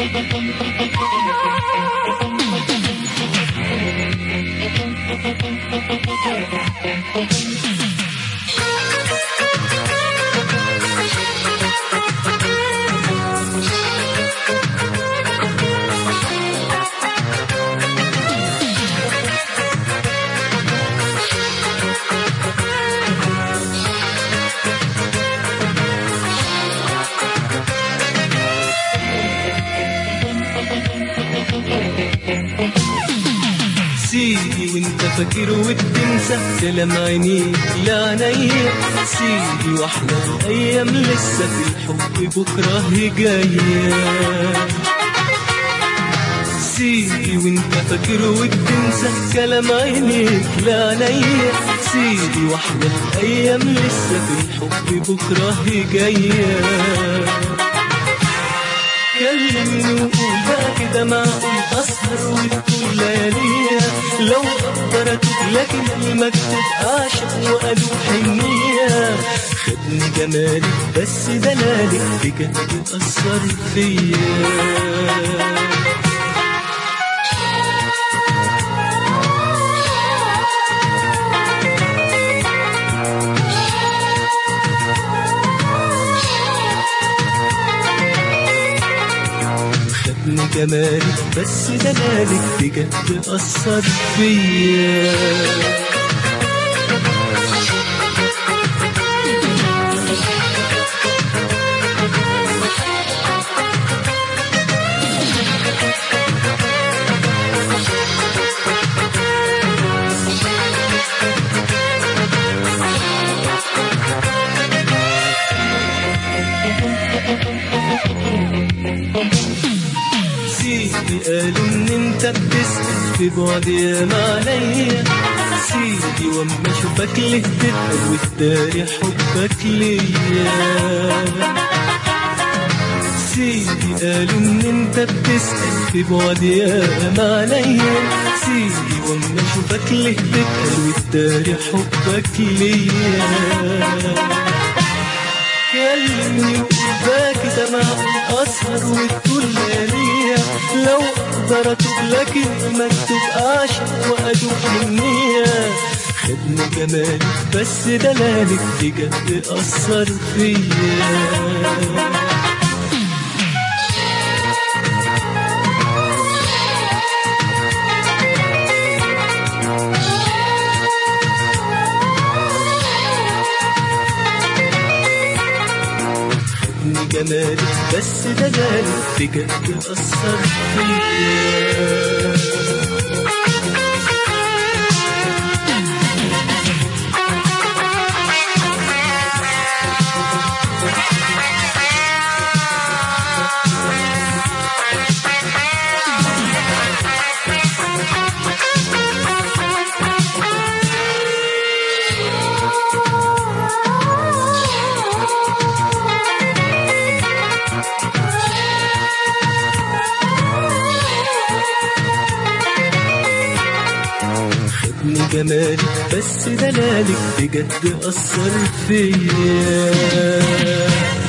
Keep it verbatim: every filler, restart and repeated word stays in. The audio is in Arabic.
سيدي وانت فاكر وبتنسى كلام عينيك لعينيا، سيدي واحلى الايام لسه في الحب بكره هي جايه. سيدي وانت فاكر وبتنسى كلام عينيك لعينيا، سيدي واحلى الايام لسه في الحب بكره هي جايه. كلمني وقول بقى كده معقول اسهر وتقول لياليا، لو اقدر اتوب لكن المكتوب اعشق وادوب حنيه. خدني جمالك بس دلالك بجد اثر فيا. خدني جمالك بس دلالك بجد أثر فيا. سيدي قالوا ان انت بتسأل في بعد ياما عليا، سيدي واما اشوفك ليه تتقل وتداري حبك ليا. سيدي قالوا ان انت بتسأل في بعد ياما عليا، سيدي واما اشوفك ليه تتقل وتداري حبك ليا. كلمني وقول بقى كده معقول اسهر وتقول لياليا، لو اقدر اتوب لكن المكتوب اعشق وادوب حنيه. خدني جمالك بس دلالك بجد اثر فيا. جمالك بس دلالك بجد أثر فيا. خدني جمالك بس دلالك بجد أثر فيا.